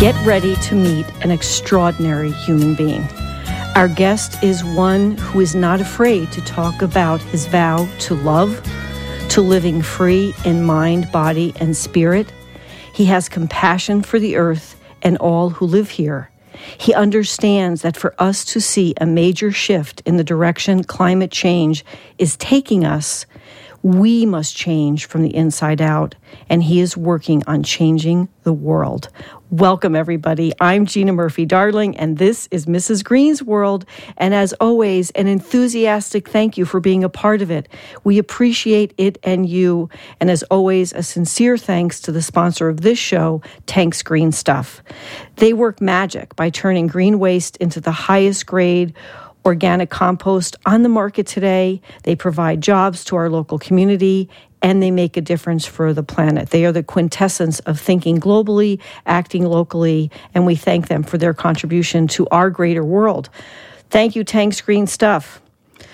Get ready to meet an extraordinary human being. Our guest is one who is not afraid to talk about his vow to love, to living free in mind, body, and spirit. He has compassion for the earth and all who live here. He understands that for us to see a major shift in the direction climate change is taking us, we must change from the inside out, and he is working on changing the world. Welcome, everybody. I'm Gina Murphy-Darling, and this is Mrs. Green's World. And as always, an enthusiastic thank you for being a part of it. We appreciate it and you. And as always, a sincere thanks to the sponsor of this show, Tank's Green Stuff. They work magic by turning green waste into the highest grade organic compost on the market today. They provide jobs to our local community, and they make a difference for the planet. They are the quintessence of thinking globally, acting locally, and we thank them for their contribution to our greater world. Thank you, Tank's Green Stuff.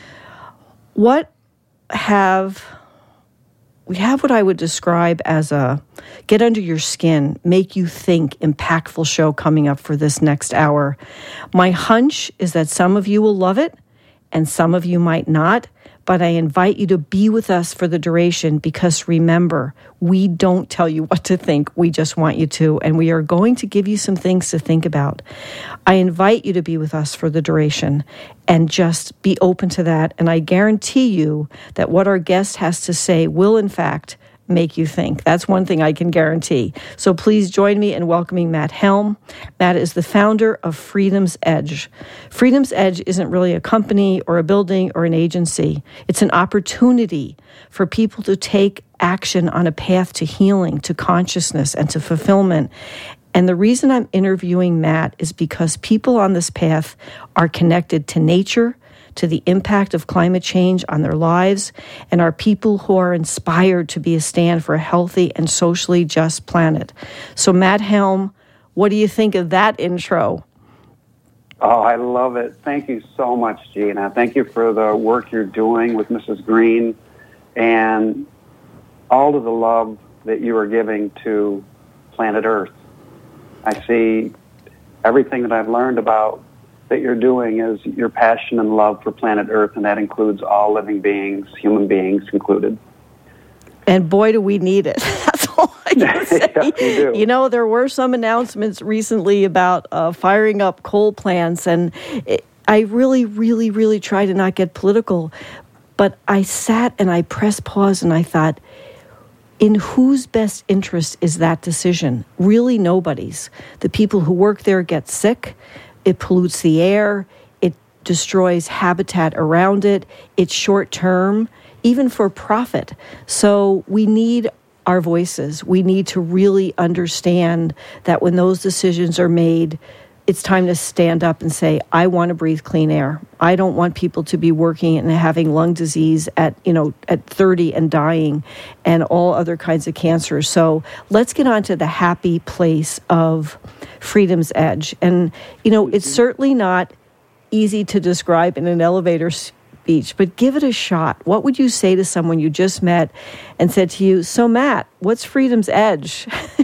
We have what I would describe as a get under your skin, make you think impactful show coming up for this next hour. My hunch is that some of you will love it and some of you might not, but I invite you to be with us for the duration because remember, we don't tell you what to think, we just want you to, and we are going to give you some things to think about. I invite you to be with us for the duration and just be open to that, and I guarantee you that what our guest has to say will, in fact, make you think. That's one thing I can guarantee. So please join me in welcoming Matt Helm. Matt is the founder of Freedom's Edge. Freedom's Edge isn't really a company or a building or an agency. It's an opportunity for people to take action on a path to healing, to consciousness, and to fulfillment. And the reason I'm interviewing Matt is because people on this path are connected to nature, to the impact of climate change on their lives, and are people who are inspired to be a stand for a healthy and socially just planet. So Matt Helm, what do you think of that intro? Oh, I love it. Thank you so much, Gina. Thank you for the work you're doing with Mrs. Green and all of the love that you are giving to planet Earth. I see everything that I've learned about that you're doing is your passion and love for planet Earth, and that includes all living beings, human beings included. And boy, do we need it. That's all I can say. Yes, we do. You know, there were some announcements recently about firing up coal plants, and I really try to not get political, but I sat and I pressed pause and I thought, in whose best interest is that decision? Really nobody's. The people who work there get sick. It pollutes the air, it destroys habitat around it, it's short-term, even for profit. So we need our voices. We need to really understand that when those decisions are made, it's time to stand up and say, I want to breathe clean air. I don't want people to be working and having lung disease at 30 and dying and all other kinds of cancers. So let's get on to the happy place of Freedom's Edge. And, it's certainly not easy to describe in an elevator speech, but give it a shot. What would you say to someone you just met and said to you, so Matt, what's Freedom's Edge?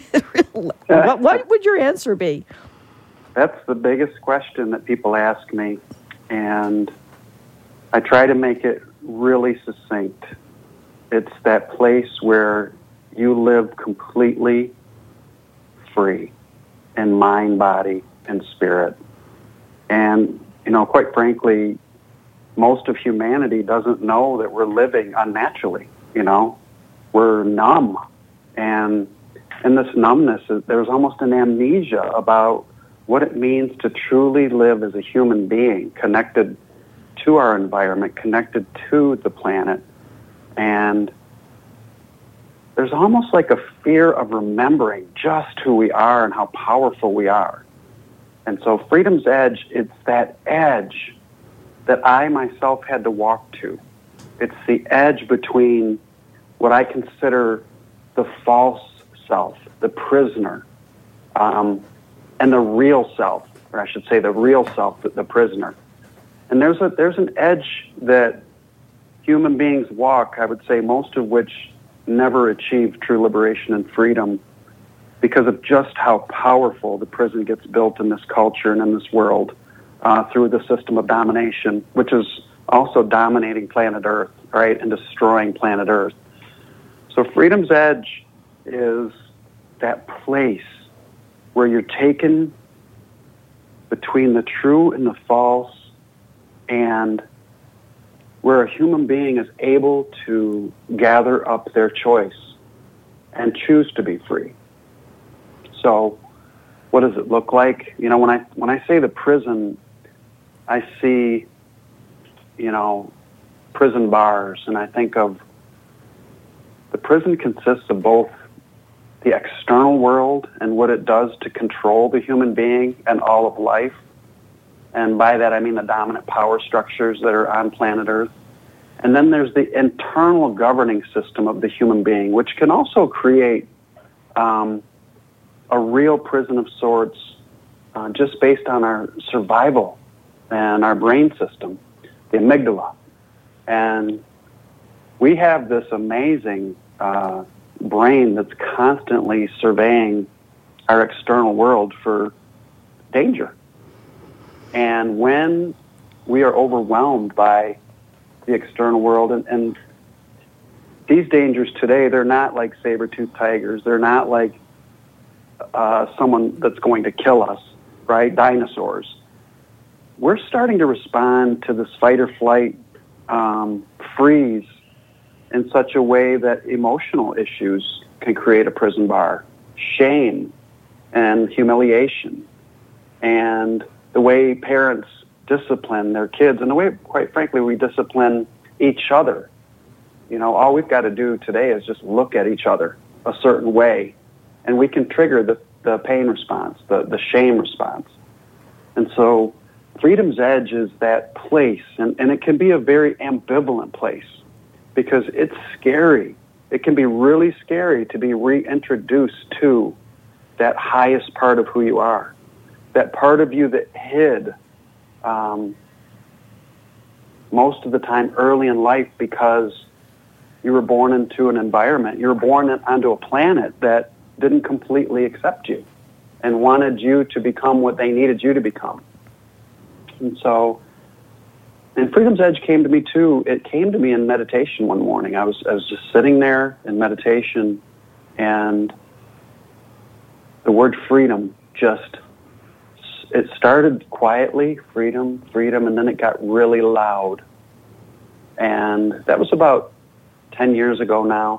What would your answer be? That's the biggest question that people ask me, and I try to make it really succinct. It's that place where you live completely free in mind, body, and spirit. And, quite frankly, most of humanity doesn't know that we're living unnaturally, We're numb. And in this numbness, there's almost an amnesia about what it means to truly live as a human being, connected to our environment, connected to the planet. And there's almost like a fear of remembering just who we are and how powerful we are. And so Freedom's Edge, it's that edge that I myself had to walk to. It's the edge between what I consider the false self, the prisoner, and the real self, or I should say the real self, the prisoner. And there's an edge that human beings walk, I would say most of which never achieve true liberation and freedom because of just how powerful the prison gets built in this culture and in this world through the system of domination, which is also dominating planet Earth, right, and destroying planet Earth. So Freedom's Edge is that place where you're taken between the true and the false, and where a human being is able to gather up their choice and choose to be free. So what does it look like? You know, when I say the prison, I see, you know, prison bars, and I think of the prison consists of both the external world and what it does to control the human being and all of life. And by that I mean the dominant power structures that are on planet Earth. And then there's the internal governing system of the human being, which can also create a real prison of sorts just based on our survival and our brain system, the amygdala. And we have this amazing brain that's constantly surveying our external world for danger. And when we are overwhelmed by the external world, and these dangers today, they're not like saber-toothed tigers. They're not like someone that's going to kill us, right? Dinosaurs. We're starting to respond to this fight or flight freeze in such a way that emotional issues can create a prison bar. Shame and humiliation, and the way parents discipline their kids, and the way, quite frankly, we discipline each other. You know, all we've got to do today is just look at each other a certain way, and we can trigger the pain response, the shame response. And so Freedom's Edge is that place, and it can be a very ambivalent place because it's scary. It can be really scary to be reintroduced to that highest part of who you are, that part of you that hid most of the time early in life because you were born into an environment, you were born onto a planet that didn't completely accept you and wanted you to become what they needed you to become. And so, and Freedom's Edge came to me too. It came to me in meditation one morning. I was just sitting there in meditation, and the word freedom it started quietly, freedom, freedom, and then it got really loud. And that was about 10 years ago now.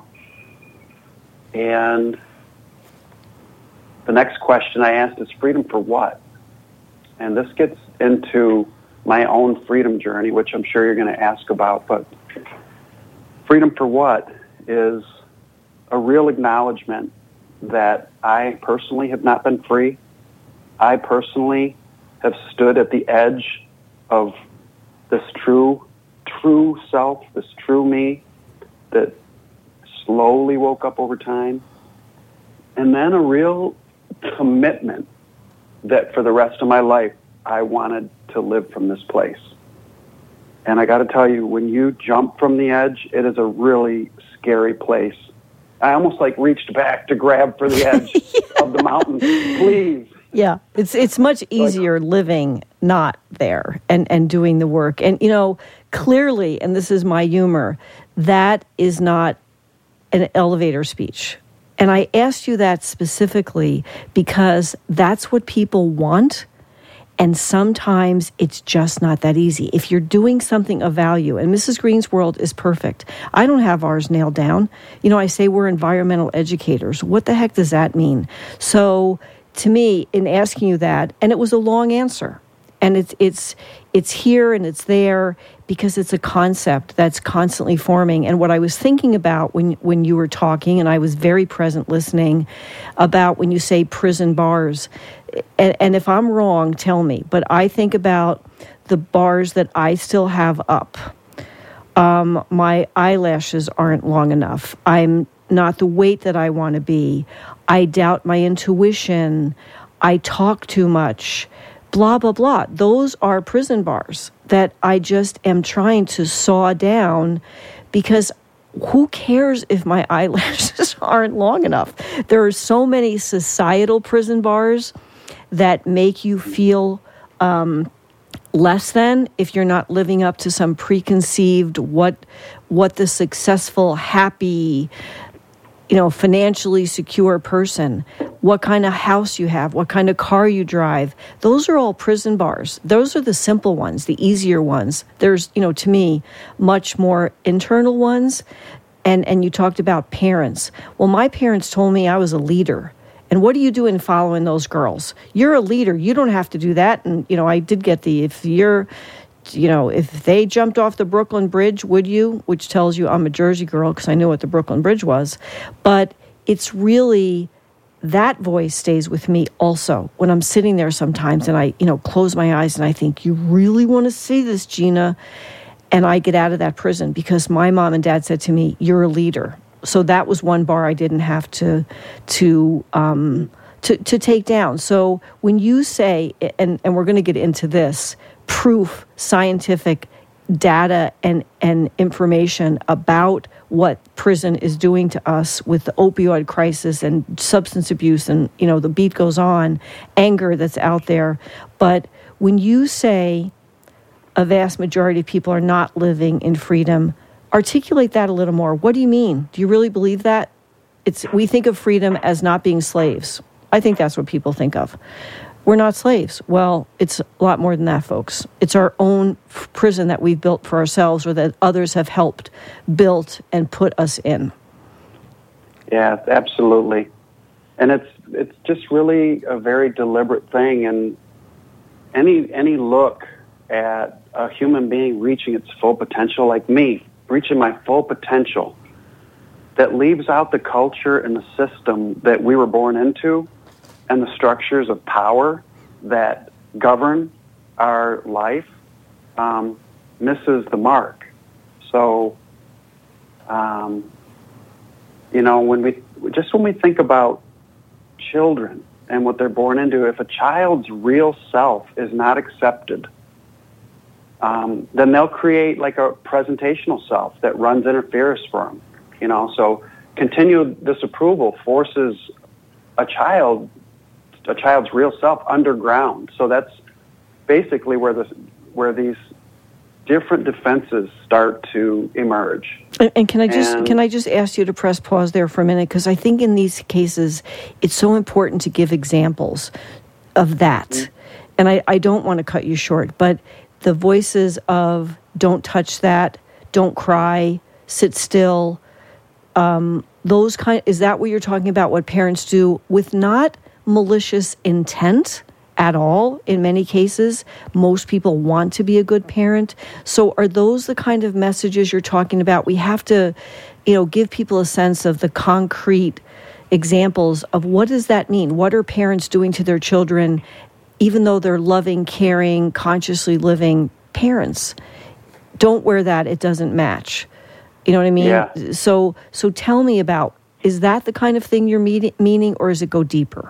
And the next question I asked is, freedom for what? And this gets into my own freedom journey, which I'm sure you're going to ask about. But freedom for what is a real acknowledgement that I personally have not been free. I personally have stood at the edge of this true self, this true me that slowly woke up over time. And then a real commitment that for the rest of my life, I wanted to live from this place. And I got to tell you, when you jump from the edge, it is a really scary place. I almost reached back to grab for the edge of the mountain. Please. Yeah, it's much easier living not there and doing the work. And, you know, clearly, and this is my humor, that is not an elevator speech. And I asked you that specifically because that's what people want. And sometimes it's just not that easy. If you're doing something of value, and Mrs. Green's world is perfect. I don't have ours nailed down. You know, I say we're environmental educators. What the heck does that mean? So to me, in asking you that, and it was a long answer, and it's here and it's there because it's a concept that's constantly forming. And what I was thinking about when you were talking, and I was very present listening, about when you say prison bars, and if I'm wrong, tell me, but I think about the bars that I still have up. My eyelashes aren't long enough. I'm not the weight that I want to be. I doubt my intuition. I talk too much. Blah, blah, blah. Those are prison bars that I just am trying to saw down because who cares if my eyelashes aren't long enough? There are so many societal prison bars that make you feel less than if you're not living up to some preconceived what the successful, happy, financially secure person, what kind of house you have, what kind of car you drive. Those are all prison bars. Those are the simple ones, the easier ones. There's, to me, much more internal ones. And you talked about parents. Well, my parents told me I was a leader. And what are you doing following those girls? You're a leader. You don't have to do that. And, I did get if they jumped off the Brooklyn Bridge, would you? Which tells you I'm a Jersey girl because I knew what the Brooklyn Bridge was. But it's really, that voice stays with me also when I'm sitting there sometimes and I, close my eyes and I think, you really want to see this, Gina? And I get out of that prison because my mom and dad said to me, you're a leader. So that was one bar I didn't have to take down. So when you say, and we're going to get into this, proof, scientific data and information about what prison is doing to us with the opioid crisis and substance abuse and, the beat goes on, anger that's out there. But when you say a vast majority of people are not living in freedom, articulate that a little more. What do you mean? Do you really believe that? We think of freedom as not being slaves. I think that's what people think of. We're not slaves. Well, it's a lot more than that, folks. It's our own prison that we've built for ourselves or that others have helped built and put us in. Yeah, absolutely. And it's just really a very deliberate thing. And any look at a human being reaching its full potential, like me, reaching my full potential, that leaves out the culture and the system that we were born into and the structures of power that govern our life, misses the mark. So, when we think about children and what they're born into, if a child's real self is not accepted, then they'll create like a presentational self that runs interference for them. So continued disapproval forces a child's real self underground. So that's basically where these different defenses start to emerge. And can I just ask you to press pause there for a minute, because I think in these cases it's so important to give examples of that. Mm-hmm. And I don't want to cut you short, but the voices of don't touch that, don't cry, sit still, is that what you're talking about, what parents do with not malicious intent at all? In many cases, most people want to be a good parent. So are those the kind of messages you're talking about? We have to, give people a sense of the concrete examples of what does that mean? What are parents doing to their children, even though they're loving, caring, consciously living parents? Don't wear that. It doesn't match. You know what I mean? Yeah. So tell me about, is that the kind of thing you're meaning, or does it go deeper?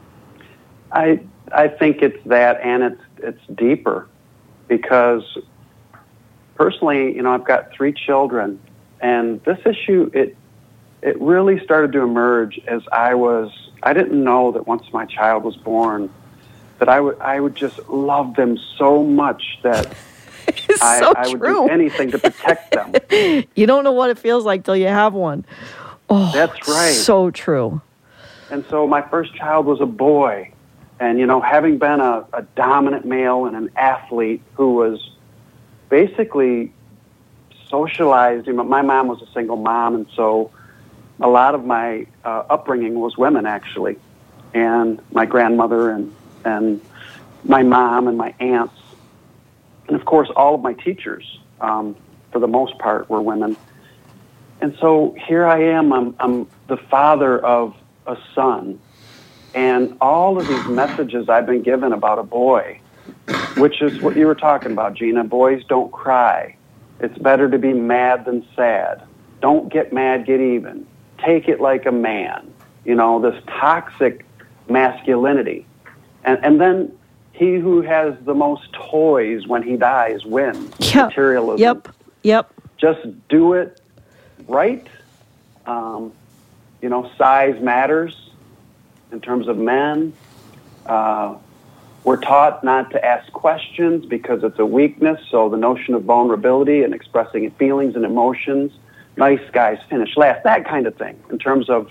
I think it's that, and it's deeper, because personally, I've got 3 children, and this issue, it really started to emerge as I didn't know that once my child was born, that I would just love them so much that I would do anything to protect them. You don't know what it feels like till you have one. Oh, that's right. So true. And so my first child was a boy. And, having been a dominant male and an athlete who was basically socialized, my mom was a single mom, and so a lot of my upbringing was women, actually. And my grandmother and my mom and my aunts. And, of course, all of my teachers, for the most part, were women. And so here I am. I'm the father of a son. And all of these messages I've been given about a boy, which is what you were talking about, Gina. Boys don't cry. It's better to be mad than sad. Don't get mad, get even. Take it like a man. This toxic masculinity. And then he who has the most toys when he dies wins. Yep. Materialism. Yep. Just do it. right. Size matters in terms of men. We're taught not to ask questions because it's a weakness, so the notion of vulnerability and expressing feelings and emotions, nice guys finish last, that kind of thing. In terms of,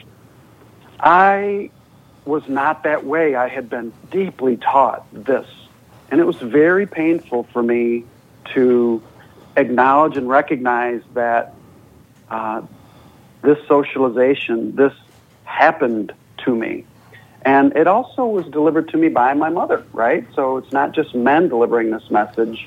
I was not that way. I had been deeply taught this. And it was very painful for me to acknowledge and recognize that this socialization, this happened to me. And it also was delivered to me by my mother, right? So it's not just men delivering this message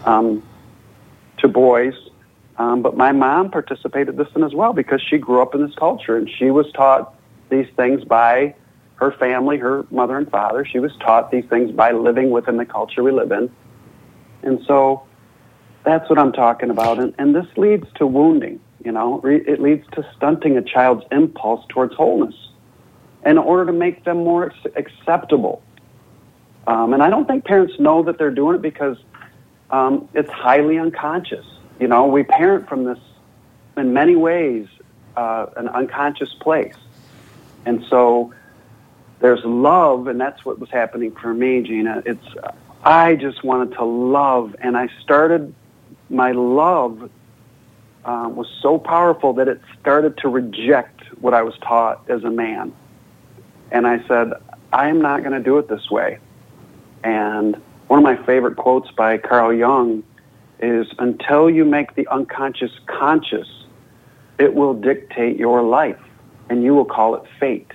to boys, but my mom participated this in as well because she grew up in this culture and she was taught these things by her family, her mother and father. She was taught these things by living within the culture we live in. And so that's what I'm talking about. And this leads to wounding, It leads to stunting a child's impulse towards wholeness in order to make them more acceptable. And I don't think parents know that they're doing it because it's highly unconscious. We parent from this, in many ways, an unconscious place. And so there's love, and that's what was happening for me, Gina. I just wanted to love, and I started, my love was so powerful that it started to reject what I was taught as a man. And I said, I am not going to do it this way. And one of my favorite quotes by Carl Jung is, until you make the unconscious conscious, it will dictate your life, and you will call it fate.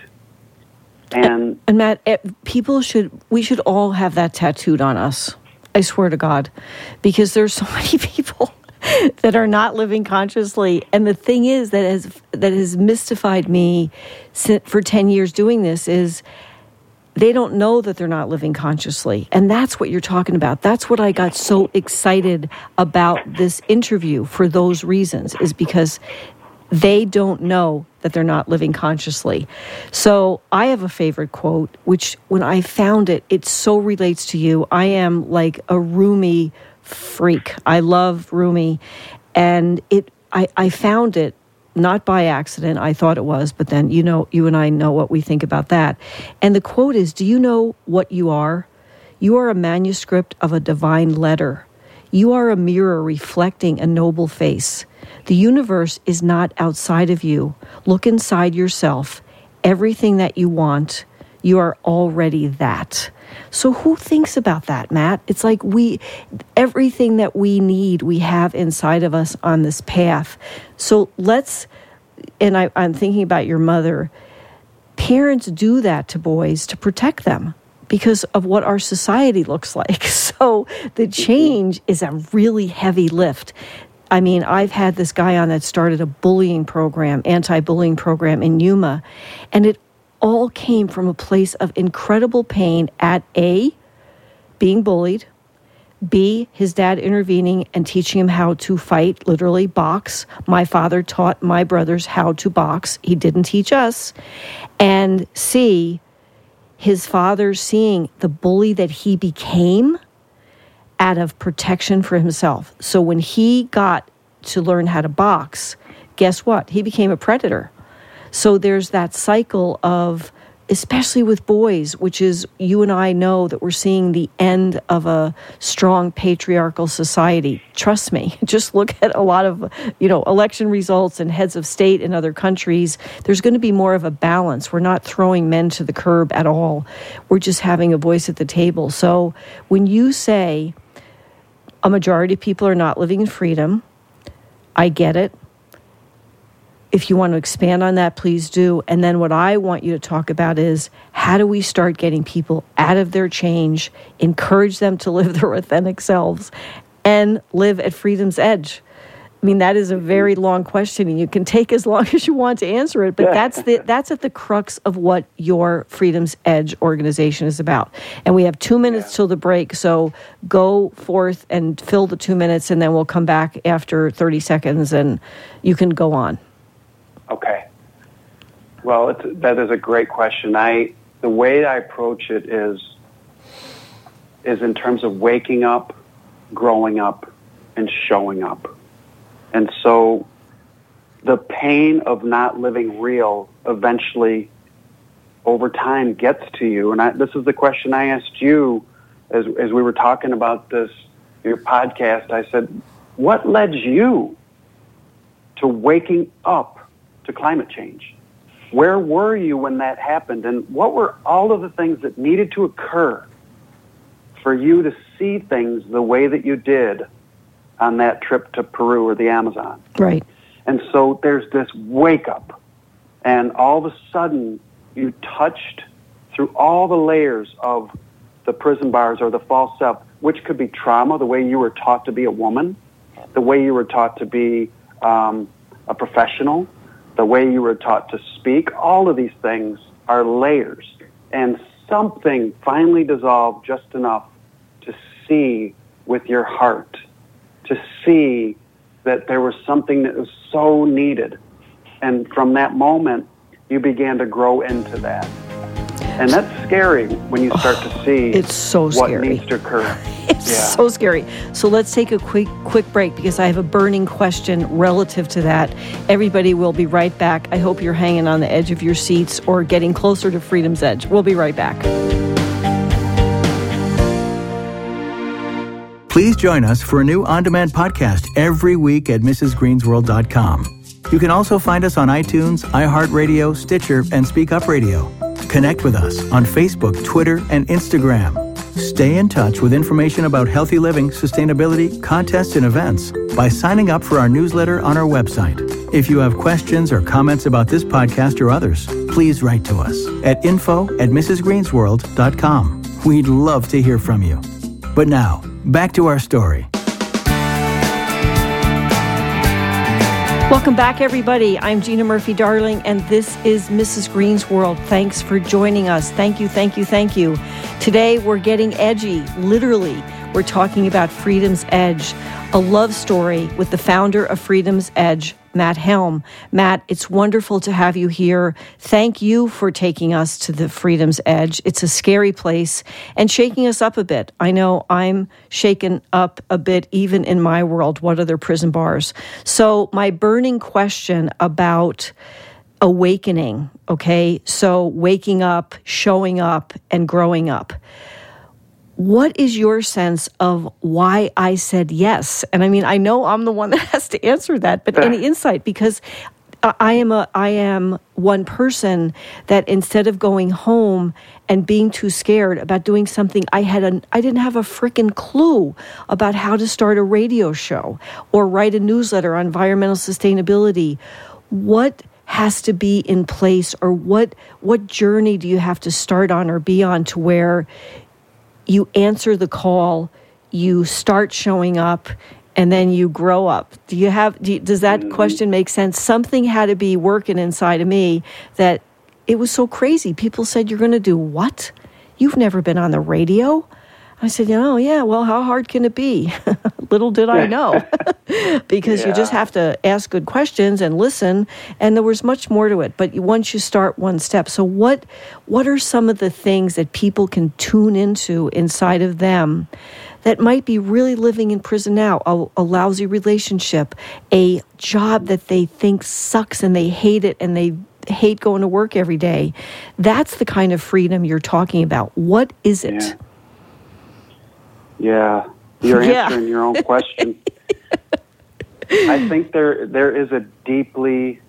And Matt, we should all have that tattooed on us. I swear to God, because there's so many people that are not living consciously. And the thing is that has mystified me for 10 years doing this is they don't know that they're not living consciously. And that's what you're talking about. That's what I got so excited about this interview for those reasons, is because they don't know that they're not living consciously. So I have a favorite quote, which when I found it, it so relates to you. I am like a Rumi freak. I love Rumi. And I found it not by accident. I thought it was, but then, you and I know what we think about that. And the quote is, do you know what you are? You are a manuscript of a divine letter. You are a mirror reflecting a noble face. The universe is not outside of you. Look inside yourself. Everything that you want, you are already that. So who thinks about that, Matt? It's like everything that we need, we have inside of us on this path. So I'm thinking about your mother. Parents do that to boys to protect them because of what our society looks like. So the change is a really heavy lift. I mean, I've had this guy on that started a anti-bullying program in Yuma, and it all came from a place of incredible pain at A, being bullied, B, his dad intervening and teaching him how to fight, literally box. My father taught my brothers how to box. He didn't teach us. And C, his father seeing the bully that he became out of protection for himself. So when he got to learn how to box, guess what? He became a predator. So there's that cycle of, especially with boys, which is, you and I know that we're seeing the end of a strong patriarchal society. Trust me, just look at a lot of, election results and heads of state in other countries. There's going to be more of a balance. We're not throwing men to the curb at all. We're just having a voice at the table. So when you say a majority of people are not living in freedom, I get it. If you want to expand on that, please do. And then what I want you to talk about is, how do we start getting people out of their change, encourage them to live their authentic selves, and live at freedom's edge? I mean, that is a very long question, and you can take as long as you want to answer it, but that's at the crux of what your Freedom's Edge organization is about. And we have 2 minutes till the break, so go forth and fill the 2 minutes, and then we'll come back after 30 seconds, and you can go on. Okay. Well, that is a great question. The way I approach it is in terms of waking up, growing up, and showing up. And so the pain of not living real eventually, over time, gets to you. And this is the question I asked you as we were talking about this, your podcast. I said, what led you to waking up to climate change? Where were you when that happened? And what were all of the things that needed to occur for you to see things the way that you did on that trip to Peru or the Amazon? Right. And so there's this wake up, and all of a sudden you touched through all the layers of the prison bars or the false self, which could be trauma, the way you were taught to be a woman, the way you were taught to be a professional, the way you were taught to speak. All of these things are layers. And something finally dissolved just enough to see with your heart, to see that there was something that was so needed. And from that moment, you began to grow into that. And that's scary when you start to see it's so what scary. needs to occur. It's so scary. So let's take a quick break because I have a burning question relative to that. Everybody, will be right back. I hope you're hanging on the edge of your seats or getting closer to freedom's edge. We'll be right back. Please join us for a new on-demand podcast every week at mrsgreensworld.com. You can also find us on iTunes, iHeartRadio, Stitcher, and Speak Up Radio. Connect with us on Facebook, Twitter, and Instagram. Stay in touch with information about healthy living, sustainability, contests, and events by signing up for our newsletter on our website. If you have questions or comments about this podcast or others, please write to us at info@mrsgreensworld.com. We'd love to hear from you. But now, back to our story. Welcome back, everybody. I'm Gina Murphy-Darling, and this is Mrs. Green's World. Thanks for joining us. Thank you, thank you, thank you. Today, we're getting edgy. Literally, we're talking about Freedom's Edge, a love story with the founder of Freedom's Edge, Matt Helm. Matt, it's wonderful to have you here. Thank you for taking us to the Freedom's Edge. It's a scary place and shaking us up a bit. I know I'm shaken up a bit even in my world. What other prison bars? So my burning question about awakening, okay? So waking up, showing up, and growing up. What is your sense of why I said yes? And I mean, I know I'm the one that has to answer that, but any insight? Because I am one person that instead of going home and being too scared about doing something, I didn't have a frickin' clue about how to start a radio show or write a newsletter on environmental sustainability. What has to be in place, or what journey do you have to start on or be on to where you answer the call, you start showing up, and then you grow up? Does that question make sense? Something had to be working inside of me that it was so crazy. People said, "You're going to do what? You've never been on the radio?" I said, yeah, well, how hard can it be? Little did I know. Because you just have to ask good questions and listen, and there was much more to it. But once you start one step, so what are some of the things that people can tune into inside of them that might be really living in prison now? A lousy relationship, a job that they think sucks and they hate it and they hate going to work every day. That's the kind of freedom you're talking about. What is it? Yeah, you're answering your own question. I think there is a deeply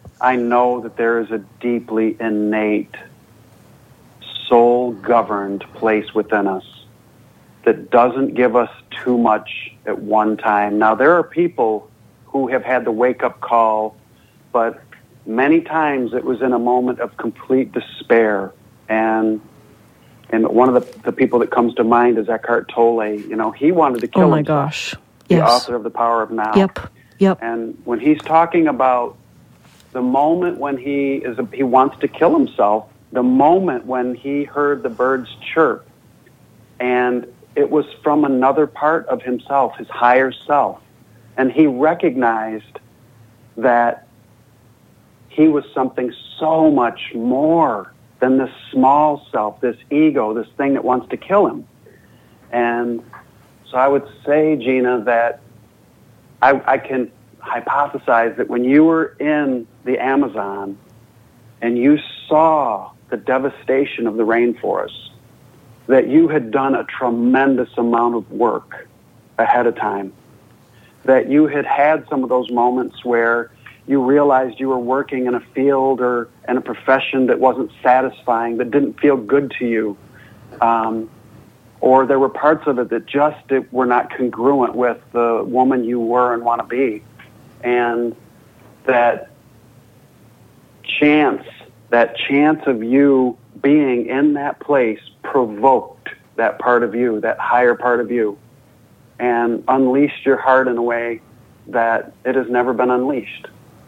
innate, soul-governed place within us that doesn't give us too much at one time. Now, there are people who have had the wake-up call, but many times it was in a moment of complete despair. And one of the people that comes to mind is Eckhart Tolle. He wanted to kill himself. Oh, my gosh. The author of The Power of Now. Yep. And when he's talking about the moment when he wants to kill himself, the moment when he heard the birds chirp, and it was from another part of himself, his higher self. And he recognized that he was something so much more than this small self, this ego, this thing that wants to kill him. And so I would say, Gina, that I can hypothesized that when you were in the Amazon and you saw the devastation of the rainforest, that you had done a tremendous amount of work ahead of time, that you had had some of those moments where you realized you were working in a field or in a profession that wasn't satisfying, that didn't feel good to you, or there were parts of it that just were not congruent with the woman you were and want to be. And that chance of you being in that place provoked that part of you, that higher part of you, and unleashed your heart in a way that it has never been unleashed.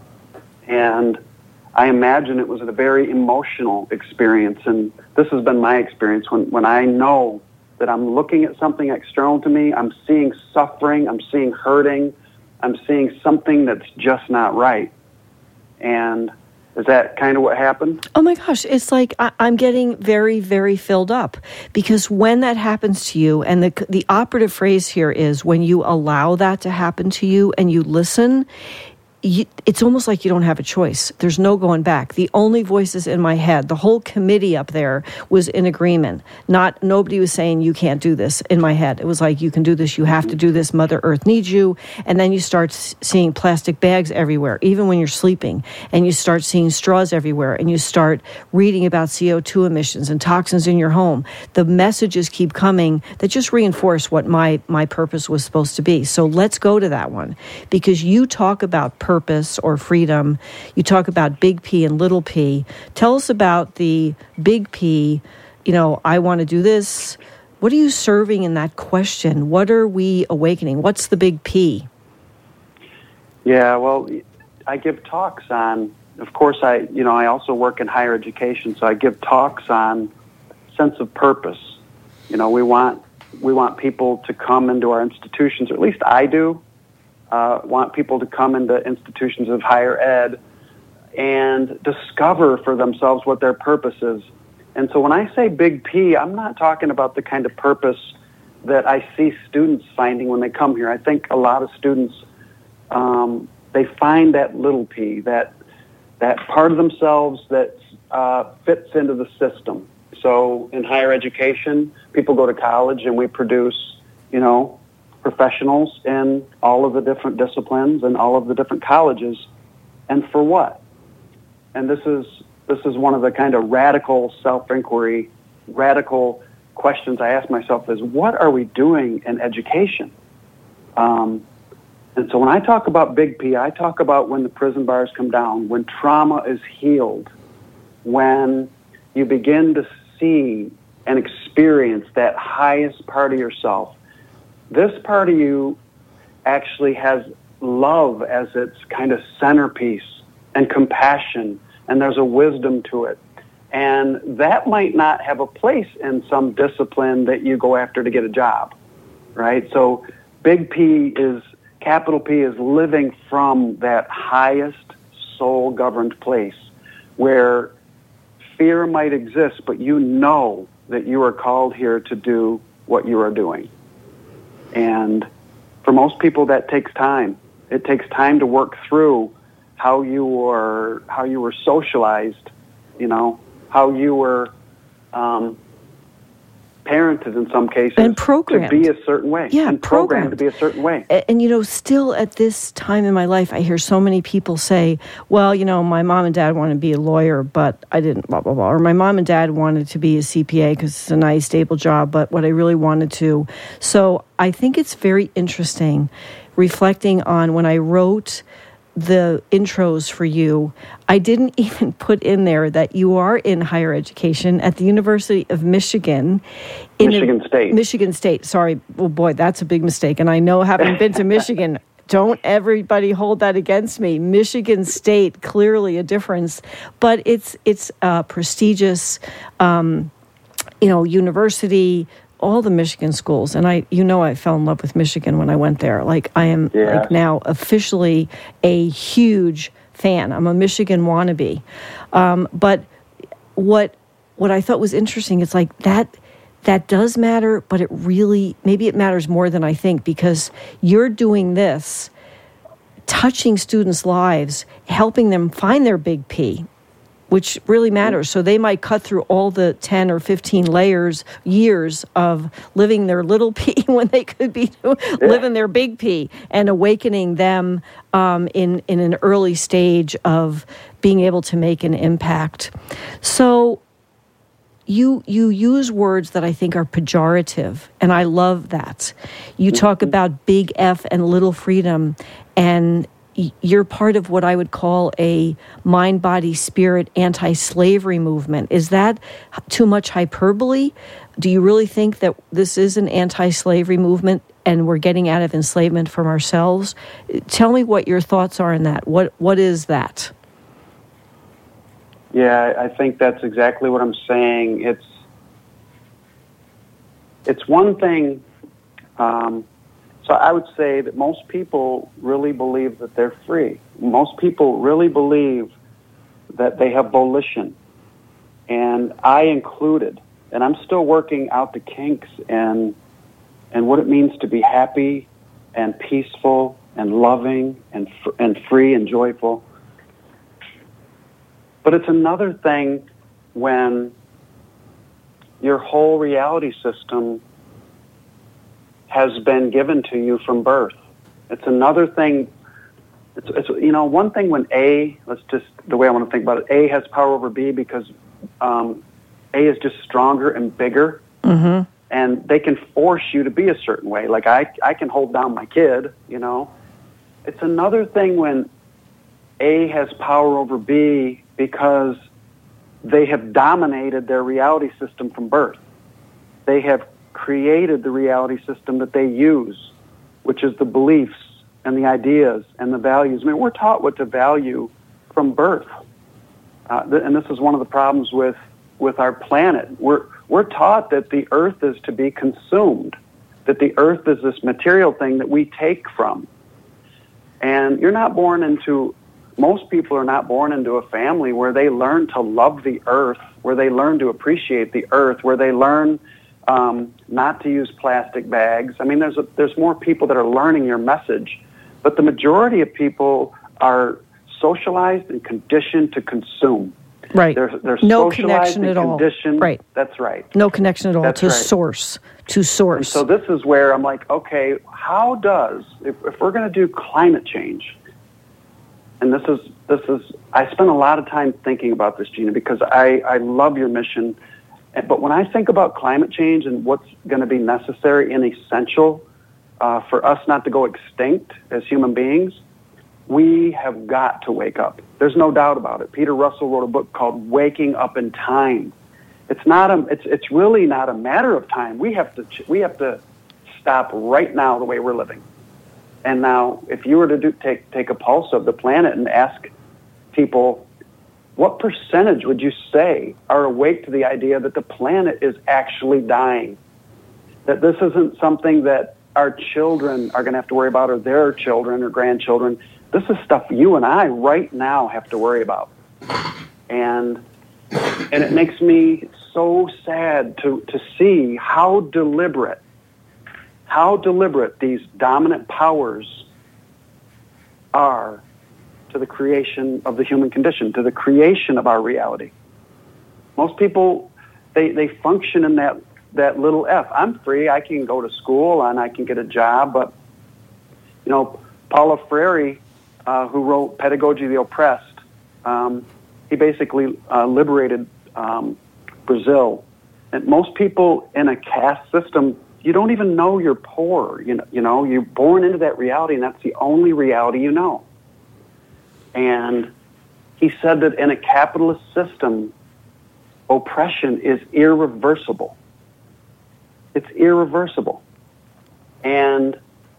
And I imagine it was a very emotional experience, and this has been my experience when I know that I'm looking at something external to me, I'm seeing suffering, I'm seeing hurting, I'm seeing something that's just not right. And is that kind of what happened? Oh my gosh, it's like I'm getting very, very filled up, because when that happens to you, and the operative phrase here is when you allow that to happen to you and you listen, it's almost like you don't have a choice. There's no going back. The only voices in my head, the whole committee up there was in agreement. Nobody was saying you can't do this in my head. It was like, you can do this, you have to do this, Mother Earth needs you. And then you start seeing plastic bags everywhere, even when you're sleeping. And you start seeing straws everywhere. And you start reading about CO2 emissions and toxins in your home. The messages keep coming that just reinforce what my purpose was supposed to be. So let's go to that one, because you talk about purpose or freedom. You talk about big P and little p. Tell us about the big P. I want to do this. What are you serving in that question? What are we awakening? What's the big P? Yeah, well, I give talks on, of course, I also work in higher education, so I give talks on sense of purpose. We want people to come into our institutions, or at least I do. Want people to come into institutions of higher ed and discover for themselves what their purpose is. And so when I say big P, I'm not talking about the kind of purpose that I see students finding when they come here. I think a lot of students, they find that little P, that part of themselves that fits into the system. So in higher education, people go to college and we produce, professionals in all of the different disciplines and all of the different colleges. And for what? And this is one of the kind of radical self-inquiry, radical questions I ask myself is, what are we doing in education? And so when I talk about big P, I talk about when the prison bars come down, when trauma is healed, when you begin to see and experience that highest part of yourself. This part of you actually has love as its kind of centerpiece, and compassion, and there's a wisdom to it. And that might not have a place in some discipline that you go after to get a job, right? So big P is, capital P is living from that highest soul-governed place where fear might exist, but you know that you are called here to do what you are doing. And for most people, that takes time. It takes time to work through how you were socialized, how you were parented in some cases, and programmed to be a certain way. Yeah, and programmed to be a certain way. And still at this time in my life, I hear so many people say, well, my mom and dad wanted to be a lawyer, but I didn't, blah, blah, blah. Or my mom and dad wanted to be a CPA because it's a nice, stable job, but what I really wanted to. So I think it's very interesting reflecting on when I wrote the intros for you, I didn't even put in there that you are in higher education at the University of Michigan. Michigan State. Sorry. Well, boy, that's a big mistake. And I know, having been to Michigan, don't everybody hold that against me. Michigan State, clearly a difference. But it's a prestigious, university, all the Michigan schools. And I fell in love with Michigan when I went there. Like, I am like now officially a huge fan. I'm a Michigan wannabe. But what I thought was interesting is like that does matter, but maybe it matters more than I think, because you're doing this touching students' lives, helping them find their big P, which really matters. So they might cut through all the 10 or 15 years of living their little P when they could be living their big P, and awakening them in an early stage of being able to make an impact. So you use words that I think are pejorative, and I love that. You talk about big F and little freedom, and you're part of what I would call a mind, body, spirit anti-slavery movement. Is that too much hyperbole? Do you really think that this is an anti-slavery movement and we're getting out of enslavement from ourselves? Tell me what your thoughts are on that. What is that? Yeah, I think that's exactly what I'm saying. It's one thing. So I would say that most people really believe that they're free. Most people really believe that they have volition, and I included. And I'm still working out the kinks and what it means to be happy and peaceful and loving and free and joyful. But it's another thing when your whole reality system has been given to you from birth. It's another thing. It's one thing when the way I want to think about it, A has power over B because A is just stronger and bigger, and they can force you to be a certain way. Like I can hold down my kid, It's another thing when A has power over B because they have dominated their reality system from birth. They have created the reality system that they use, which is the beliefs and the ideas and the values. I mean, we're taught what to value from birth. And this is one of the problems with our planet. We're taught that the earth is to be consumed, that the earth is this material thing that we take from. And most people are not born into a family where they learn to love the earth, where they learn to appreciate the earth, where they learn not to use plastic bags. I mean, there's more people that are learning your message, but the majority of people are socialized and conditioned to consume. Right. They're no socialized connection and at all. conditioned. Right. That's right. No connection at all. That's to right. source. And so this is where I'm like, okay, how does, if we're going to do climate change, and this is, I spend a lot of time thinking about this, Gina, because I love your mission. But when I think about climate change and what's going to be necessary and essential for us not to go extinct as human beings, we have got to wake up. There's no doubt about it. Peter Russell wrote a book called Waking Up in Time. It's really not a matter of time. We have to stop right now the way we're living. And now, if you were to take a pulse of the planet and ask people, what percentage would you say are awake to the idea that the planet is actually dying? That this isn't something that our children are going to have to worry about, or their children or grandchildren. This is stuff you and I right now have to worry about. And it makes me so sad to see how deliberate these dominant powers are to the creation of the human condition, to the creation of our reality. Most people, they function in that little F. I'm free, I can go to school and I can get a job, but, Paulo Freire, who wrote Pedagogy of the Oppressed, he basically liberated Brazil. And most people in a caste system, you don't even know you're poor. You're born into that reality, and that's the only reality you know. And he said that in a capitalist system, oppression is irreversible. It's irreversible. And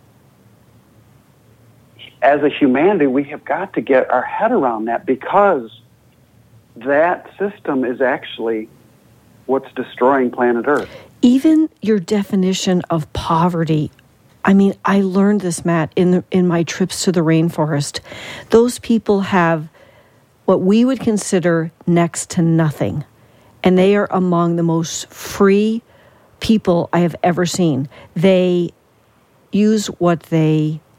as a humanity, we have got to get our head around that, because that system is actually what's destroying planet Earth. Even your definition of poverty, I mean, I learned this, Matt, in my trips to the rainforest. Those people have what we would consider next to nothing, and they are among the most free people I have ever seen. They use what they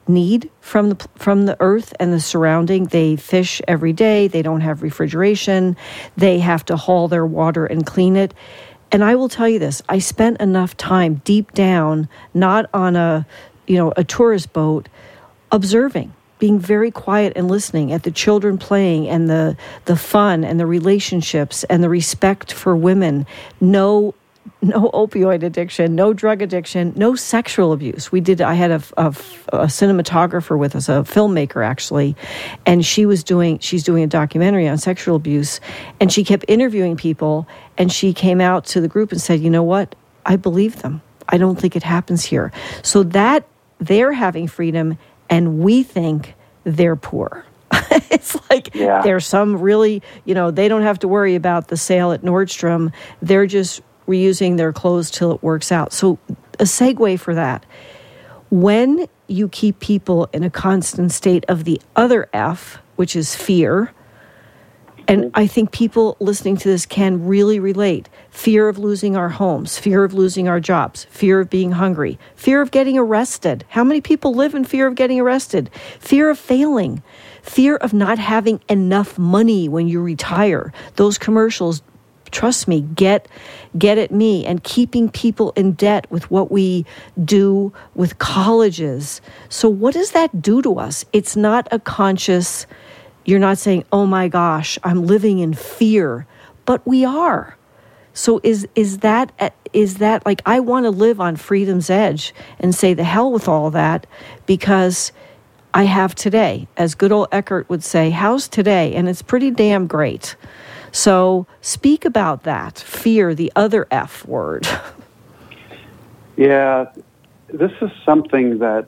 need from the earth and the surrounding. They fish every day. They don't have refrigeration. They have to haul their water and clean it. And I will tell you this, I spent enough time deep down, not on a tourist boat, observing, being very quiet and listening at the children playing and the fun and the relationships and the respect for women. No opioid addiction, no drug addiction, no sexual abuse. I had a cinematographer with us, a filmmaker actually, and she's doing a documentary on sexual abuse, and she kept interviewing people, and she came out to the group and said, you know what? I believe them. I don't think it happens here. So that they're having freedom and we think they're poor. It's like there's some really, they don't have to worry about the sale at Nordstrom. They're just reusing their clothes till it works out. So a segue for that. When you keep people in a constant state of the other F, which is fear, and I think people listening to this can really relate. Fear of losing our homes, fear of losing our jobs, fear of being hungry, fear of getting arrested. How many people live in fear of getting arrested? Fear of failing, fear of not having enough money when you retire. Those commercials, trust me, get at me, and keeping people in debt with what we do with colleges. So what does that do to us? It's not a conscious, you're not saying, oh my gosh, I'm living in fear, but we are. So is that like, I want to live on freedom's edge and say the hell with all that, because I have today. As good old Eckhart would say, how's today? And it's pretty damn great. So speak about that, fear, the other F word. Yeah, this is something that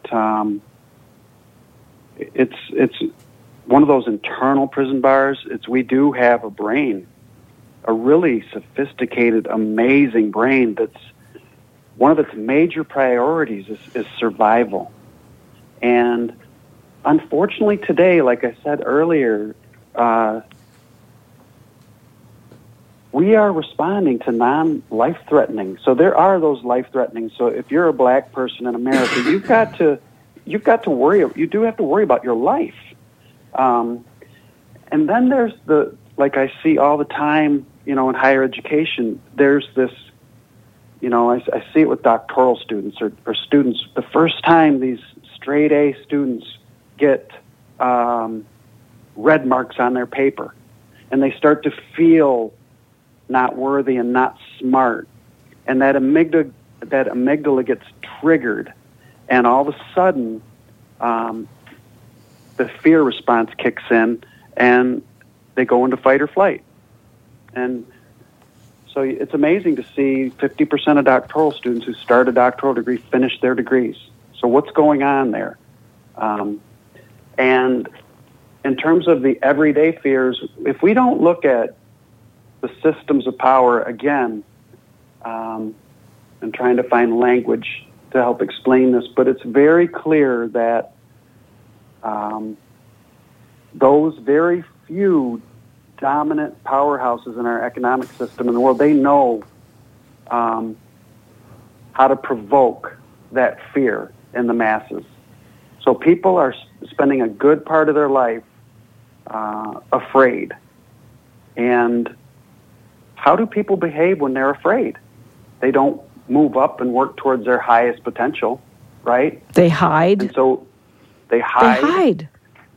it's one of those internal prison bars. We do have a brain, a really sophisticated, amazing brain that's one of its major priorities is survival. And unfortunately today, like I said earlier, we are responding to non-life-threatening. So there are those life-threatening. So if you're a black person in America, you've got to worry. You do have to worry about your life. And then there's like I see all the time, in higher education, there's this, I see it with doctoral students or students. The first time these straight A students get red marks on their paper, and they start to feel not worthy and not smart, and that amygdala gets triggered, and all of a sudden the fear response kicks in, and they go into fight or flight. And so it's amazing to see 50% of doctoral students who start a doctoral degree finish their degrees. So what's going on there? And in terms of the everyday fears, if we don't look at the systems of power again, and trying to find language to help explain this, but it's very clear that those very few dominant powerhouses in our economic system in the world, they know how to provoke that fear in the masses. So people are spending a good part of their life afraid. And how do people behave when they're afraid? They don't move up and work towards their highest potential, right? They hide. And so they hide. They hide.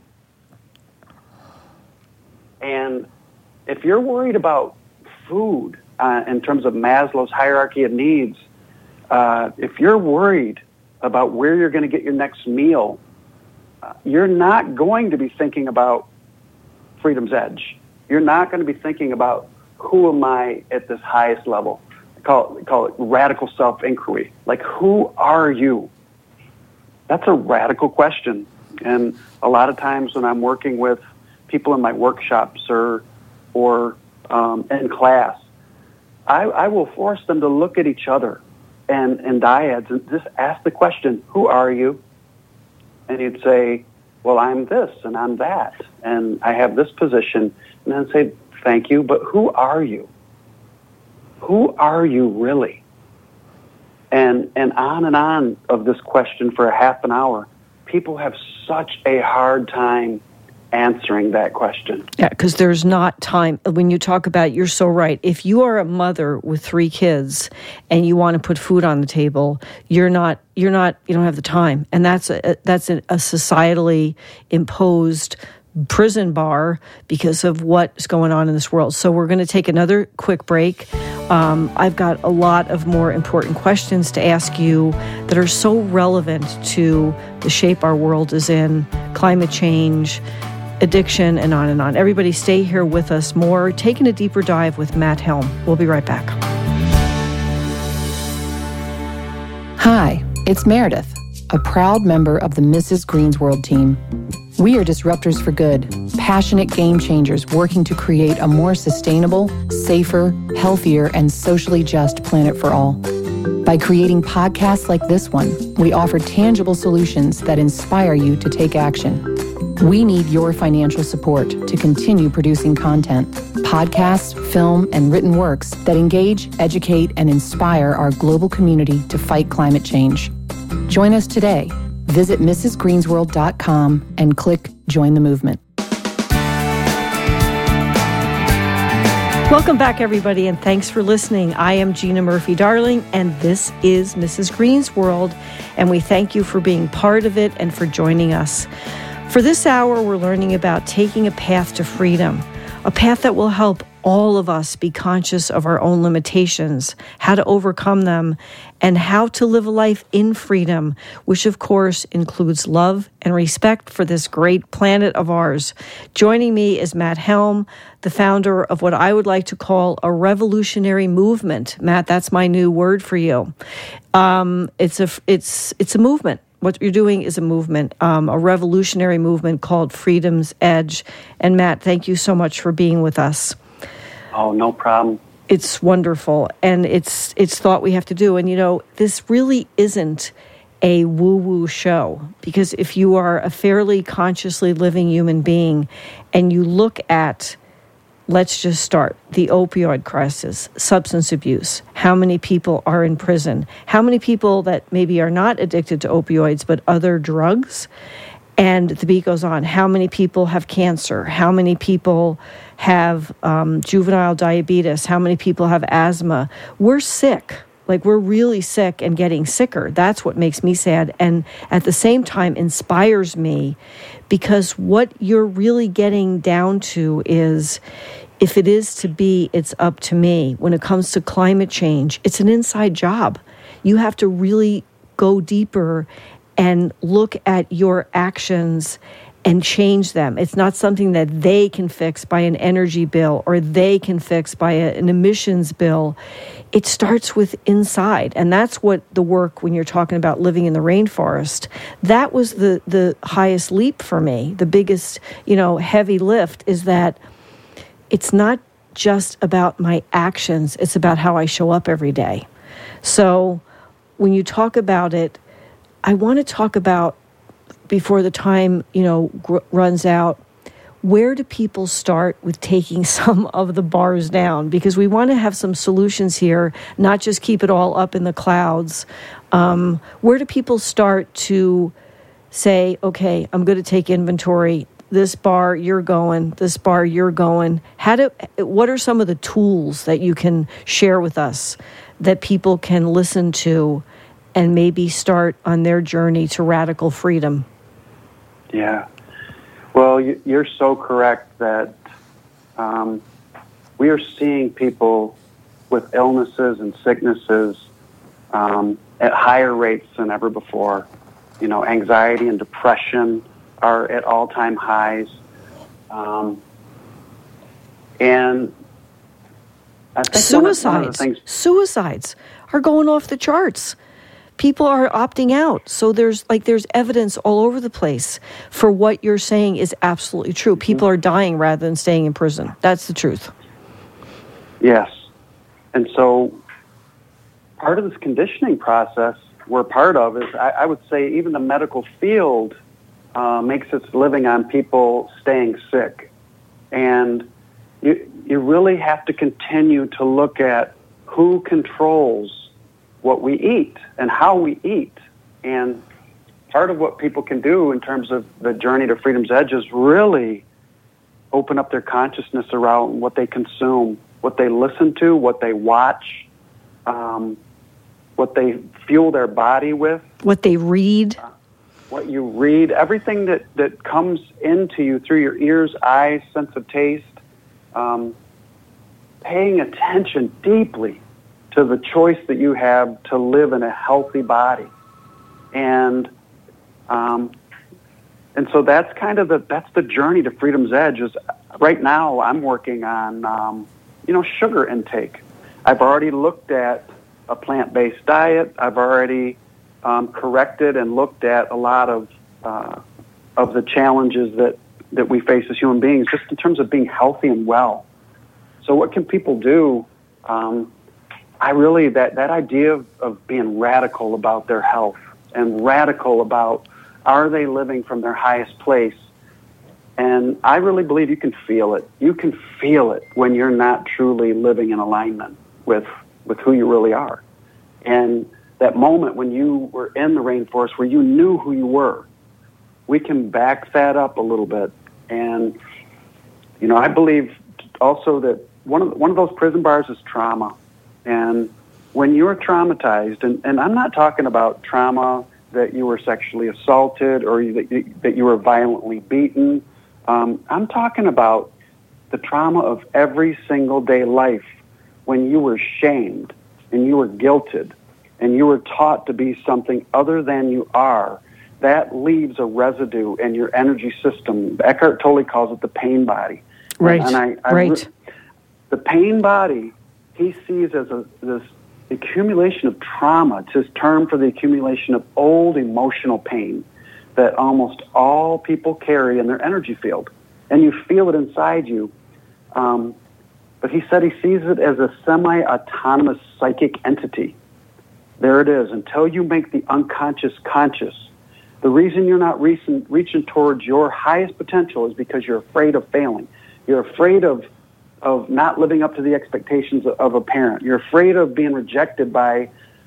And if you're worried about food in terms of Maslow's hierarchy of needs, if you're worried about where you're going to get your next meal, you're not going to be thinking about freedom's edge. You're not going to be thinking about who am I at this highest level. Call it radical self-inquiry. Like, who are you? That's a radical question. And a lot of times when I'm working with people in my workshops or in class, I will force them to look at each other and dyads and just ask the question, who are you? And you'd say, well, I'm this and I'm that, and I have this position. And then say, thank you, but who are you? Who are you really? And on of this question for a half an hour, people have such a hard time answering that question. Yeah, because there's not time. When you talk about, you're so right. If you are a mother with 3 kids and you want to put food on the table, you don't have the time. And that's a societally imposed prison bar because of what's going on in this world. So we're going to take another quick break. I've got a lot of more important questions to ask you that are so relevant to the shape our world is in, climate change, addiction, and on and on. Everybody stay here with us. More Taking a Deeper Dive with Matt Helm. We'll be right back. Hi, it's Meredith, a proud member of the Mrs. Green's World team. We are disruptors for good, passionate game changers working to create a more sustainable, safer, healthier, and socially just planet for all. By creating podcasts like this one, we offer tangible solutions that inspire you to take action. We need your financial support to continue producing content, podcasts, film, and written works that engage, educate, and inspire our global community to fight climate change. Join us today. Visit MrsGreensWorld.com and click Join the Movement. Welcome back, everybody, and thanks for listening. I am Gina Murphy-Darling, and this is Mrs. Green's World, and we thank you for being part of it and for joining us. For this hour, we're learning about taking a path to freedom, a path that will help all of us be conscious of our own limitations, how to overcome them, and how to live a life in freedom, which of course includes love and respect for this great planet of ours. Joining me is Matt Helm, the founder of what I would like to call a revolutionary movement. Matt, that's my new word for you. It's a movement. What you're doing is a movement, a revolutionary movement called Freedom's Edge. And Matt, thank you so much for being with us. Oh, no problem. It's wonderful, and it's thought we have to do. And, this really isn't a woo-woo show, because if you are a fairly consciously living human being and you look at, let's just start, the opioid crisis, substance abuse, how many people are in prison, how many people that maybe are not addicted to opioids but other drugs, and the beat goes on. How many people have cancer? How many people have juvenile diabetes? How many people have asthma? We're sick. Like, we're really sick and getting sicker. That's what makes me sad, and at the same time inspires me, because what you're really getting down to is, if it is to be, it's up to me. When it comes to climate change, it's an inside job. You have to really go deeper and look at your actions and change them. It's not something that they can fix by an energy bill or they can fix by an emissions bill. It starts with inside. And that's what the work, when you're talking about living in the rainforest, that was the highest leap for me. The biggest, heavy lift is that it's not just about my actions. It's about how I show up every day. So when you talk about it, I want to talk about, before the time, runs out, where do people start with taking some of the bars down? Because we want to have some solutions here, not just keep it all up in the clouds. Where do people start to say, okay, I'm going to take inventory. This bar, you're going. This bar, you're going. What are some of the tools that you can share with us that people can listen to and maybe start on their journey to radical freedom? Yeah. Well, you're so correct that we are seeing people with illnesses and sicknesses at higher rates than ever before. Anxiety and depression are at all-time highs. And I think Suicides are going off the charts. People are opting out. So there's evidence all over the place for what you're saying is absolutely true. People are dying rather than staying in prison. That's the truth. Yes. And so part of this conditioning process we're part of is, I would say, even the medical field makes its living on people staying sick. And you really have to continue to look at who controls what we eat and how we eat. And part of what people can do in terms of the journey to freedom's edge is really open up their consciousness around what they consume, what they listen to, what they watch, what they fuel their body with. What they read. What you read, everything that comes into you through your ears, eyes, sense of taste, paying attention deeply to the choice that you have to live in a healthy body. And so that's kind of that's the journey to freedom's edge. Is right now I'm working on, sugar intake. I've already looked at a plant-based diet. I've already corrected and looked at a lot of the challenges that we face as human beings, just in terms of being healthy and well. So what can people do? That idea of being radical about their health and radical about, are they living from their highest place? And I really believe you can feel it. You can feel it when you're not truly living in alignment with who you really are. And that moment when you were in the rainforest where you knew who you were, we can back that up a little bit. And, I believe also that one of those prison bars is trauma. And when you're traumatized, and I'm not talking about trauma that you were sexually assaulted or that you were violently beaten. I'm talking about the trauma of every single day life when you were shamed and you were guilted and you were taught to be something other than you are. That leaves a residue in your energy system. Eckhart Tolle calls it the pain body. Right, right. The pain body he sees as this accumulation of trauma. It's his term for the accumulation of old emotional pain that almost all people carry in their energy field. And you feel it inside you. But he said he sees it as a semi-autonomous psychic entity. There it is. Until you make the unconscious conscious, the reason you're not reaching towards your highest potential is because you're afraid of failing. You're afraid of not living up to the expectations of a parent. You're afraid of being rejected by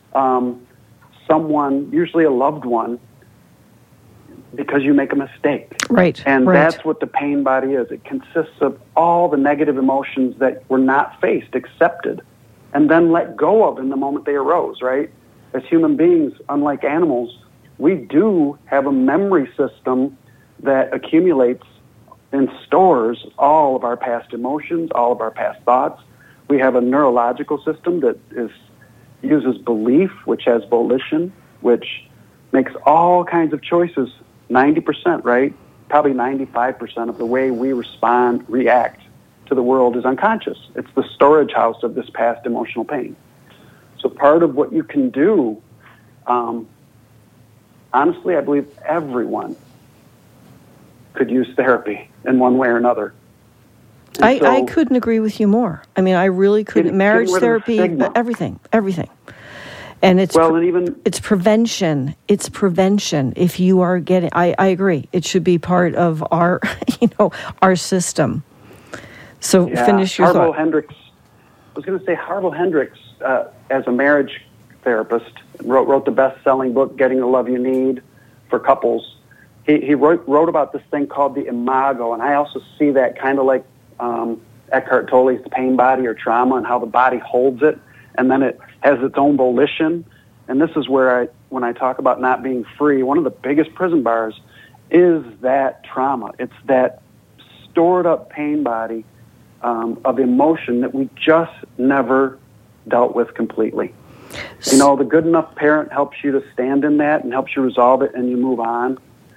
someone, usually a loved one, because you make a mistake. Right. And that's what the pain body is. It consists of all the negative emotions that were not faced, accepted, and then let go of in the moment they arose, right? As human beings, unlike animals, we do have a memory system that accumulates and stores all of our past emotions, all of our past thoughts. We have a neurological system that uses belief, which has volition, which makes all kinds of choices. 90%, right? Probably 95% of the way we react to the world is unconscious. It's the storage house of this past emotional pain. So part of what you can do, honestly, I believe everyone could use therapy in one way or another. I couldn't agree with you more. I mean, I really couldn't. Marriage therapy, everything. And it's it's prevention. It's prevention. If you are getting, I agree. It should be part of our, our system. So finish your thought. Hendricks. I was going to say Harville Hendricks, as a marriage therapist, wrote the best-selling book "Getting the Love You Need" for couples. He wrote about this thing called the imago, and I also see that kind of like Eckhart Tolle's pain body or trauma, and how the body holds it, and then it has its own volition. And this is where when I talk about not being free, one of the biggest prison bars is that trauma. It's that stored up pain body of emotion that we just never dealt with completely. The good enough parent helps you to stand in that and helps you resolve it, and you move on.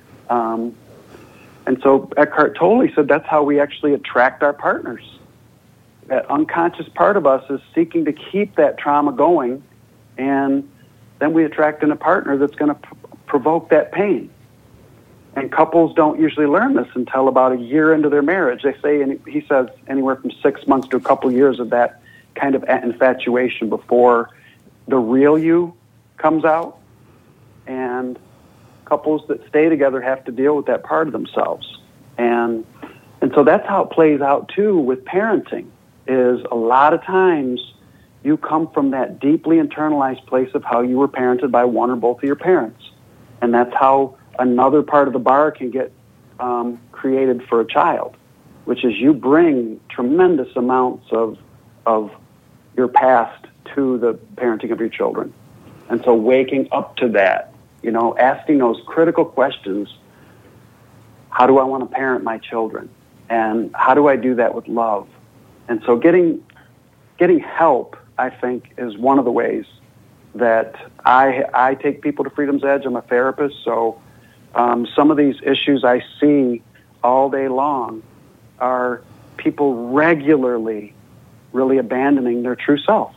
And so Eckhart Tolle said that's how we actually attract our partners. That unconscious part of us is seeking to keep that trauma going, and then we attract in a partner that's going to provoke that pain. And couples don't usually learn this until about a year into their marriage. They say, and he says, anywhere from 6 months to a couple years of that kind of infatuation before the real you comes out. And couples that stay together have to deal with that part of themselves. And so that's how it plays out, too, with parenting, is a lot of times you come from that deeply internalized place of how you were parented by one or both of your parents. And that's how another part of the bar can get created for a child, which is you bring tremendous amounts of your past to the parenting of your children. And so waking up to that, asking those critical questions, how do I want to parent my children? And how do I do that with love? And so getting help, I think, is one of the ways that I take people to Freedom's Edge. I'm a therapist, so some of these issues I see all day long are people regularly really abandoning their true self.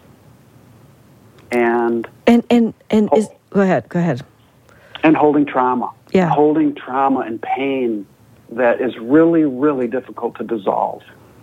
And go ahead. And holding trauma. Yeah. Holding trauma and pain that is really, really difficult to dissolve.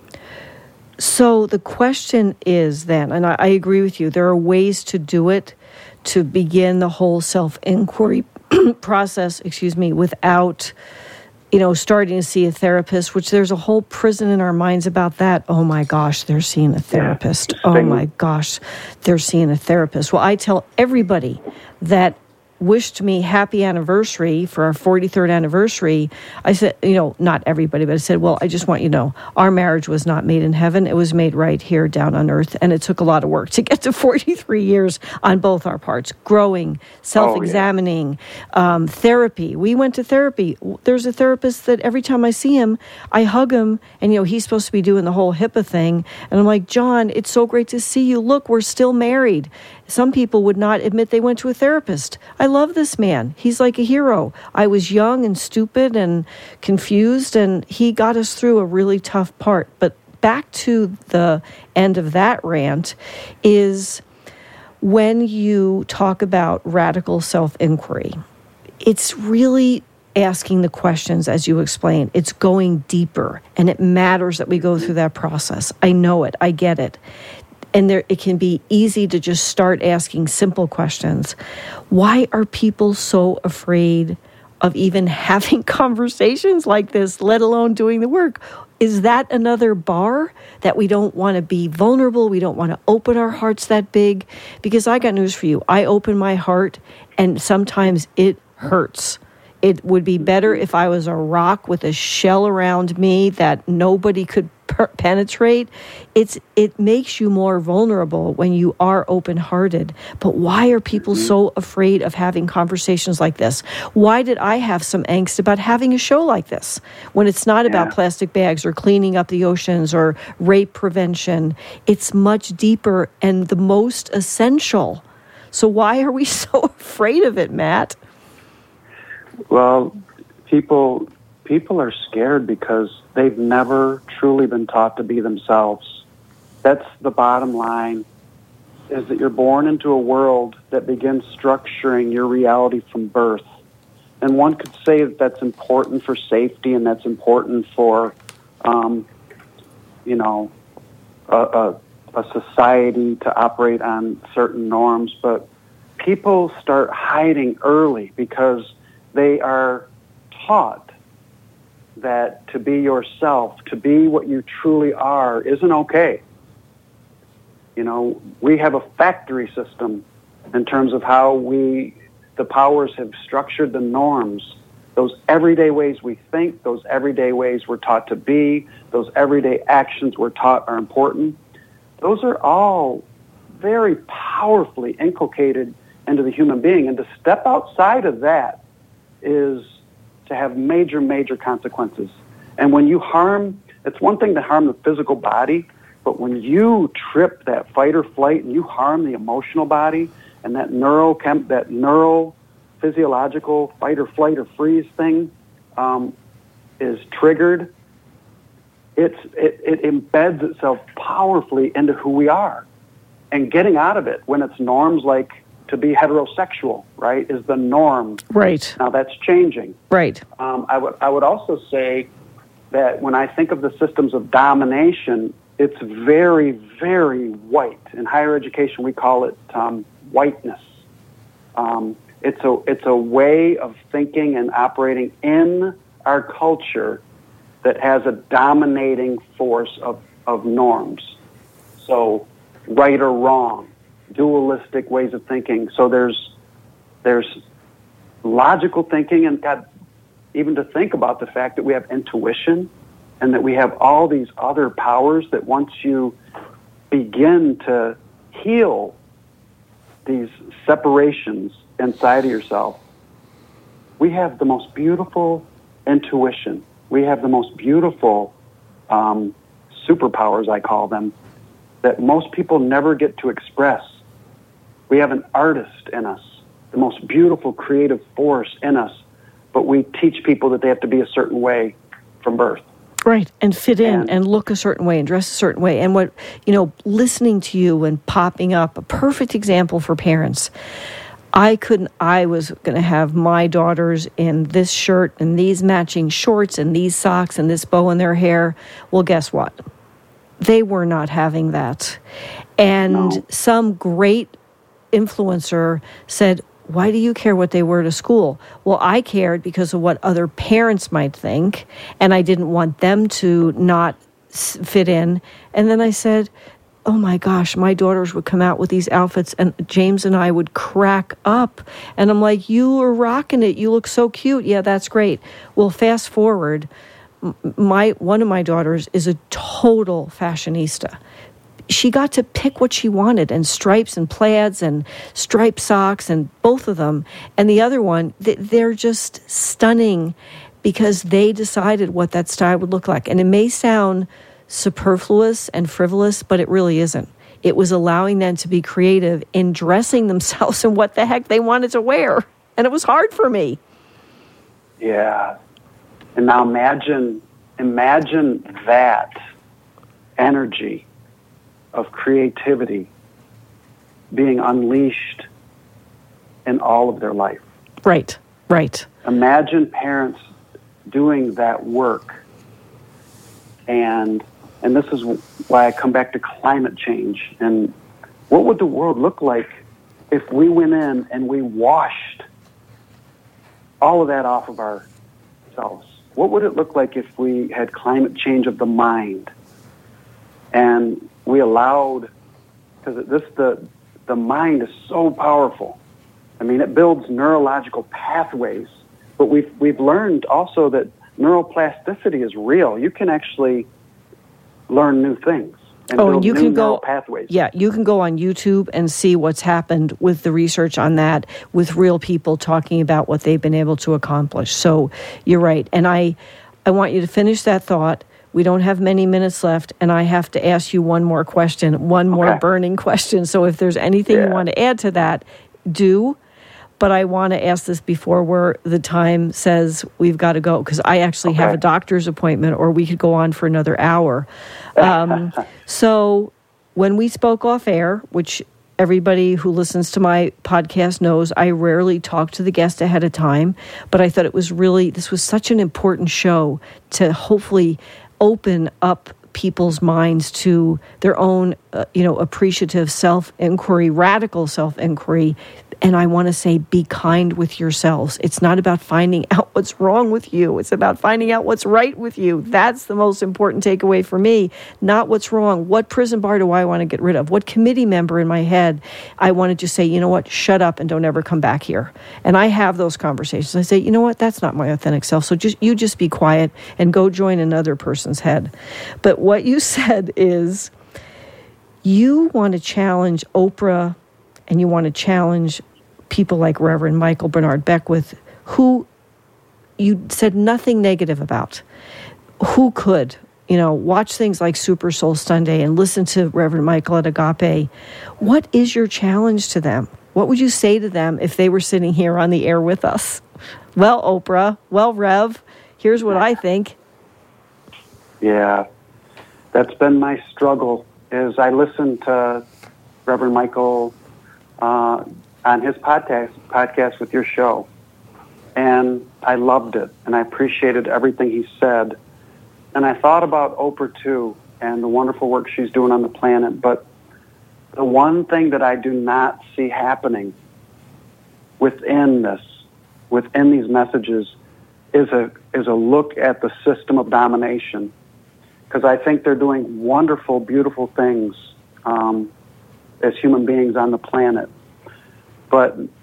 So the question is then, and I agree with you, there are ways to do it, to begin the whole self-inquiry process, without, starting to see a therapist, which there's a whole prison in our minds about that. Oh my gosh, they're seeing a therapist. Yeah. Oh my gosh, they're seeing a therapist. Well, I tell everybody that wished me happy anniversary for our 43rd anniversary. I said, not everybody, but I said, well, I just want you to know, our marriage was not made in heaven. It was made right here down on earth. And it took a lot of work to get to 43 years on both our parts, growing, self-examining, therapy. We went to therapy. There's a therapist that every time I see him, I hug him, and, he's supposed to be doing the whole HIPAA thing. And I'm like, John, it's so great to see you. Look, we're still married. Some people would not admit they went to a therapist. I love this man. He's like a hero. I was young and stupid and confused, and he got us through a really tough part. But back to the end of that rant is when you talk about radical self-inquiry, it's really asking the questions, as you explain. It's going deeper, and it matters that we go through that process. I know it. I get it. And it can be easy to just start asking simple questions. Why are people so afraid of even having conversations like this, let alone doing the work? Is that another bar that we don't want to be vulnerable? We don't want to open our hearts that big? Because I got news for you. I open my heart, and sometimes it hurts. It would be better if I was a rock with a shell around me that nobody could penetrate. It makes you more vulnerable when you are open-hearted. But why are people so afraid of having conversations like this? Why did I have some angst about having a show like this when it's not about plastic bags or cleaning up the oceans or rape prevention? It's much deeper and the most essential. So why are we so afraid of it, Matt? Well, people are scared because they've never truly been taught to be themselves. That's the bottom line, is that you're born into a world that begins structuring your reality from birth. And one could say that that's important for safety and that's important for, a society to operate on certain norms. But people start hiding early because they are taught that to be yourself, to be what you truly are, isn't okay. We have a factory system in terms of how the powers have structured the norms. Those everyday ways we think, those everyday ways we're taught to be, those everyday actions we're taught are important. Those are all very powerfully inculcated into the human being. And to step outside of that is to have major, major consequences. And when you it's one thing to harm the physical body, but when you trip that fight or flight and you harm the emotional body and that neural physiological fight or flight or freeze thing is triggered, it embeds itself powerfully into who we are. And getting out of it when it's norms like to be heterosexual, right, is the norm. Right. Now that's changing. Right. I would also say that when I think of the systems of domination, it's very, very white. In higher education, we call it whiteness. It's a way of thinking and operating in our culture that has a dominating force of norms. So right or wrong, dualistic ways of thinking. So there's logical thinking, and God, even to think about the fact that we have intuition and that we have all these other powers that once you begin to heal these separations inside of yourself, we have the most beautiful intuition. We have the most beautiful superpowers, I call them, that most people never get to express. We have an artist in us, the most beautiful creative force in us, but we teach people that they have to be a certain way from birth. Right, and fit in and look a certain way and dress a certain way. And what, listening to you and popping up, a perfect example for parents. I was going to have my daughters in this shirt and these matching shorts and these socks and this bow in their hair. Well, guess what? They were not having that. And some great influencer said, why do you care what they wear to school? Well, I cared because of what other parents might think, and I didn't want them to not fit in. And then I said, oh my gosh, my daughters would come out with these outfits and James and I would crack up. And I'm like, you are rocking it. You look so cute. Yeah, that's great. Well, fast forward, one of my daughters is a total fashionista. She got to pick what she wanted, and stripes and plaids and striped socks, and both of them. And the other one, they're just stunning because they decided what that style would look like. And it may sound superfluous and frivolous, but it really isn't. It was allowing them to be creative in dressing themselves in what the heck they wanted to wear. And it was hard for me. Yeah. And now imagine that energy of creativity being unleashed in all of their life. Right. Imagine parents doing that work. And this is why I come back to climate change. And what would the world look like if we went in and we washed all of that off of ourselves? What would it look like if we had climate change of the mind? And we allowed, because the mind is so powerful. I mean, it builds neurological pathways, but we've learned also that neuroplasticity is real. You can actually learn new things and build you new can neural go pathways. Yeah, you can go on YouTube and see what's happened with the research on that, with real people talking about what they've been able to accomplish. So you're right, and I want you to finish that thought. We don't have many minutes left, and I have to ask you one more question, one more burning question. So if there's anything you want to add to that, do. But I want to ask this before the time says we've got to go, because I actually have a doctor's appointment, or we could go on for another hour. So when we spoke off air, which everybody who listens to my podcast knows, I rarely talk to the guest ahead of time, but I thought this was such an important show to hopefully open up people's minds to their own, appreciative self-inquiry, radical self-inquiry. And I want to say, be kind with yourselves. It's not about finding out what's wrong with you. It's about finding out what's right with you. That's the most important takeaway for me. Not what's wrong. What prison bar do I want to get rid of? What committee member in my head I want to just say, you know what, shut up and don't ever come back here. And I have those conversations. I say, you know what, that's not my authentic self. So just be quiet and go join another person's head. But what you said is you want to challenge Oprah, and you want to challenge people like Reverend Michael Bernard Beckwith, who you said nothing negative about, who could, watch things like Super Soul Sunday and listen to Reverend Michael at Agape. What is your challenge to them? What would you say to them if they were sitting here on the air with us? Well, Oprah, well, Rev, here's what I think. Yeah, that's been my struggle, is I listened to Reverend Michael on his podcast with your show. And I loved it, and I appreciated everything he said. And I thought about Oprah, too, and the wonderful work she's doing on the planet. But the one thing that I do not see happening within these messages, is a look at the system of domination. Because I think they're doing wonderful, beautiful things as human beings on the planet. But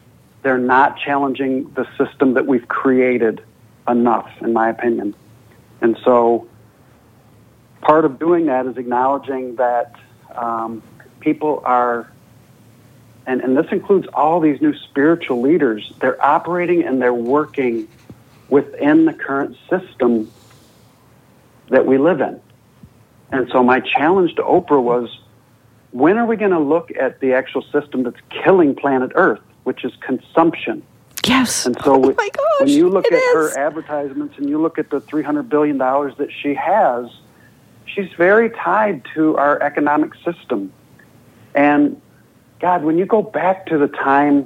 they're not challenging the system that we've created enough, in my opinion. And so part of doing that is acknowledging that people are, and this includes all these new spiritual leaders, they're operating and they're working within the current system that we live in. And so my challenge to Oprah was, when are we going to look at the actual system that's killing planet Earth, which is consumption? Yes. And so oh my gosh, when you look at is. her advertisements and you look at the $300 billion that she has, she's very tied to our economic system. And God, when you go back to the time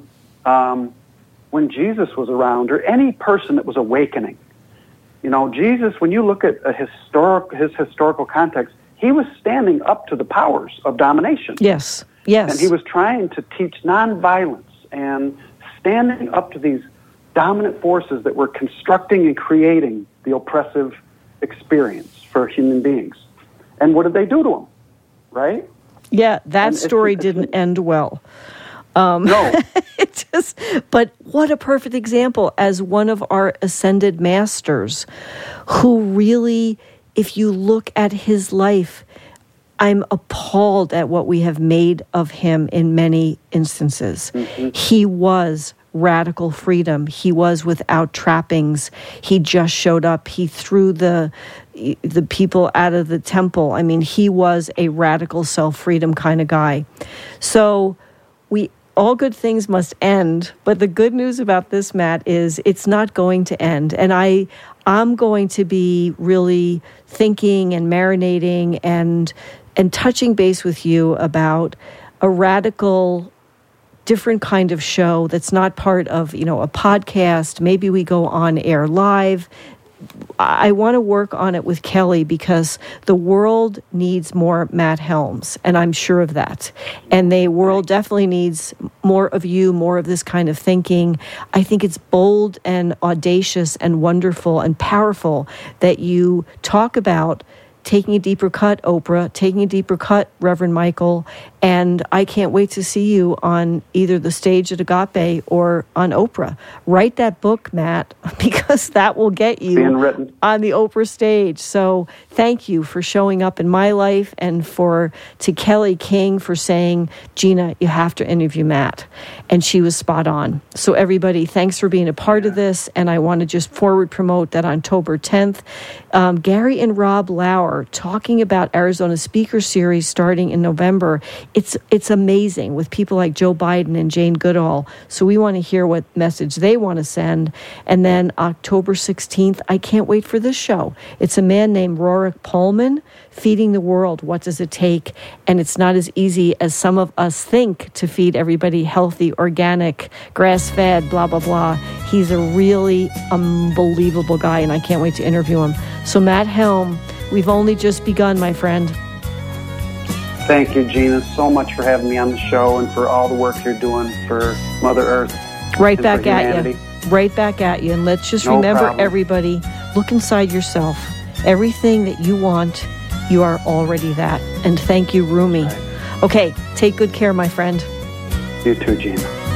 when Jesus was around, or any person that was awakening, you know, Jesus, when you look at his historical context, he was standing up to the powers of domination. Yes, yes. And he was trying to teach nonviolence and standing up to these dominant forces that were constructing and creating the oppressive experience for human beings. And what did they do to him? Right? Yeah, that story didn't end well. No. But what a perfect example as one of our ascended masters who really, if you look at his life, I'm appalled at what we have made of him in many instances. Mm-hmm. He was radical freedom. He was without trappings. He just showed up. He threw the people out of the temple. I mean, he was a radical self-freedom kind of guy. So all good things must end, but the good news about this, Matt, is it's not going to end. And I'm going to be really thinking and marinating and touching base with you about a radical, different kind of show that's not part of, a podcast. Maybe we go on air live. I want to work on it with Kelly because the world needs more Matt Helms, and I'm sure of that. And the world definitely needs more of you, more of this kind of thinking. I think it's bold and audacious and wonderful and powerful that you talk about taking a deeper cut, Oprah, taking a deeper cut, Reverend Michael, and I can't wait to see you on either the stage at Agape or on Oprah. Write that book, Matt, because that will get you on the Oprah stage. So thank you for showing up in my life, and to Kelly King for saying, Gina, you have to interview Matt. And she was spot on. So everybody, thanks for being a part of this, and I want to just forward promote that on October 10th, Gary and Rob Lauer talking about Arizona Speaker Series starting in November. It's amazing with people like Joe Biden and Jane Goodall. So we want to hear what message they want to send. And then October 16th, I can't wait for this show. It's a man named Rorik Pullman, Feeding the World, What Does It Take? And it's not as easy as some of us think to feed everybody healthy, organic, grass-fed, blah, blah, blah. He's a really unbelievable guy, and I can't wait to interview him. So Matt Helm, we've only just begun, my friend. Thank you, Gina, so much for having me on the show and for all the work you're doing for Mother Earth. Right back at you. Right back at you. And let's just remember, everybody, look inside yourself. Everything that you want, you are already that. And thank you, Rumi. Right. Okay, take good care, my friend. You too, Gina.